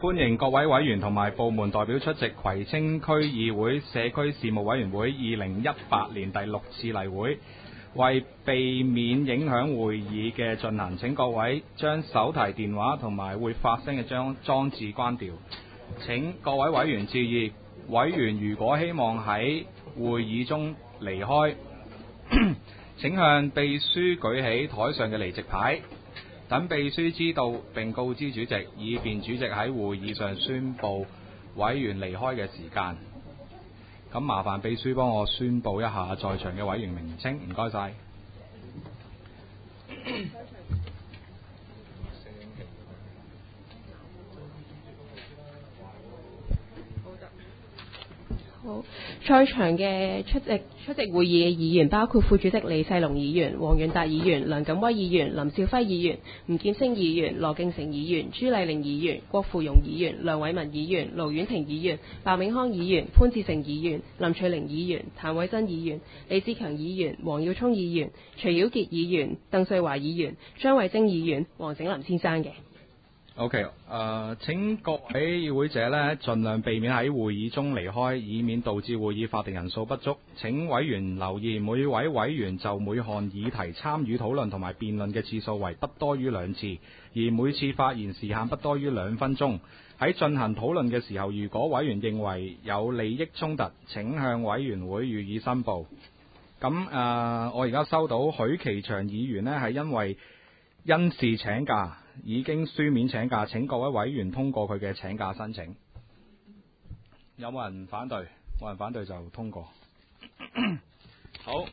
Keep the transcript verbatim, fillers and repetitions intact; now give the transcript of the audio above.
歡迎各位委員同埋部門代表出席葵青區議會社區事務委員會二零一八年第六次例會。為避免影響會議嘅進行，請各位將手提電話同埋會發聲嘅裝裝置關掉。請各位委員注意，委員如果希望喺會議中離開，請向秘書舉起台上嘅離席牌，等秘書知道並告知主席，以便主席喺會議上宣佈委員離開嘅時間。咁麻煩秘書幫我宣佈一下在場嘅委員名稱，唔該晒。 好，在場嘅出席出席會議嘅議員包括副主席李世龍議員、黃遠達議員、梁錦威議員、林兆輝議員、吳劍星議員、羅敬成議員、朱麗玲議員、郭富容議員、梁偉文議員、盧婉婷議員、白永康議員、潘志成議員、林翠玲議員、譚偉珍議員、李志強議員、黃耀聰議員、徐耀傑議員、鄧瑞華議員、張慧晶議員、黃整林先生嘅。 OK， 誒、呃，請各位議會者呢盡量避免喺會議中離開，以免導致會議法定人數不足。請委員留意，每位委員就每項議題參與討論同埋辯論嘅次數為不多於兩次，而每次發言時限不多於兩分鐘。喺進行討論嘅時候，如果委員認為有利益衝突，請向委員會予以申報。咁誒、呃，我而家收到許其祥議員呢係因為因事請假，已經書面請假，請各位委員通過佢嘅請假申請。有冇人反對？冇人反對就通過。好。